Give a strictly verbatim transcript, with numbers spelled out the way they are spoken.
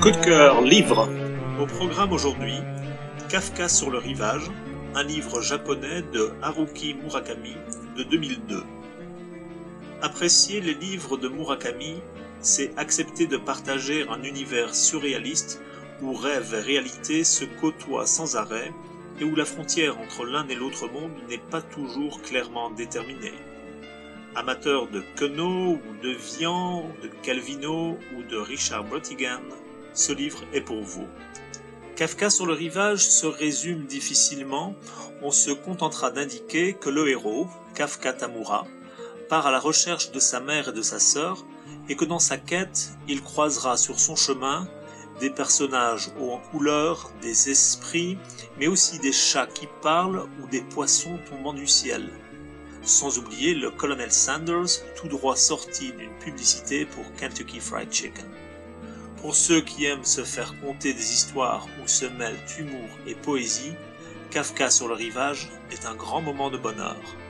Coup de cœur, livre. Au programme aujourd'hui, Kafka sur le rivage, un livre japonais de Haruki Murakami de deux mille deux. Apprécier les livres de Murakami, c'est accepter de partager un univers surréaliste où rêve et réalité se côtoient sans arrêt et où la frontière entre l'un et l'autre monde n'est pas toujours clairement déterminée. Amateur de Queneau ou de Vian, de Calvino ou de Richard Brautigan, ce livre est pour vous. Kafka sur le rivage se résume difficilement, on se contentera d'indiquer que le héros, Kafka Tamura, part à la recherche de sa mère et de sa sœur, et que dans sa quête, il croisera sur son chemin des personnages hauts en couleur, des esprits, mais aussi des chats qui parlent ou des poissons tombant du ciel. Sans oublier le colonel Sanders, tout droit sorti d'une publicité pour Kentucky Fried Chicken. Pour ceux qui aiment se faire conter des histoires où se mêlent humour et poésie, Kafka sur le rivage est un grand moment de bonheur.